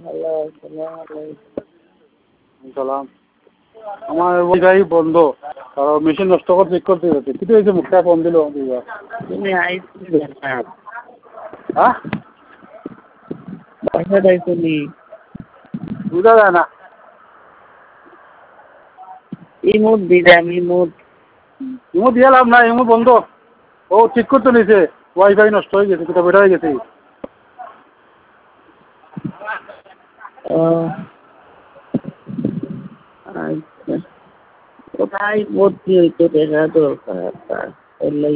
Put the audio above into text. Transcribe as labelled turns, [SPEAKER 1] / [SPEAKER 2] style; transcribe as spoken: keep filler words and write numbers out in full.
[SPEAKER 1] Hello, আসসালামু আলাইকুম।
[SPEAKER 2] সালাম। আমার ওয়াইফাই বন্ধ, আর মেশিন নষ্ট করে চেক করতে যাচ্ছে। কিন্তু এই যে মুখটা ফোন দিল দুইবার।
[SPEAKER 1] তুমি আইসি না
[SPEAKER 2] হ্যাঁ,
[SPEAKER 1] বাসাটাই তুমি
[SPEAKER 2] বুঝা যায় না।
[SPEAKER 1] ইমুদ দিলাম ইমুদ।
[SPEAKER 2] ইমো দিয়ে লাভ নাই, ইমো বন্ধ। ও চেক করতে নিয়েছে, ওয়াইফাই নষ্ট হয়ে গেছে, কোথাও বেটা হয়ে গেছে।
[SPEAKER 1] ও আচ্ছা, কোথায় ভর্তি হইতে দেখা দরকার তার